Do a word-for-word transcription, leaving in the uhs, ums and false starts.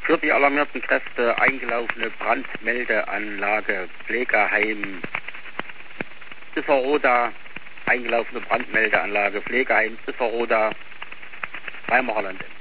Für die alarmierten Kräfte eingelaufene Brandmeldeanlage Pflegeheim Zifferroda, eingelaufene Brandmeldeanlage Pflegeheim Zifferroda, Weimarer Land.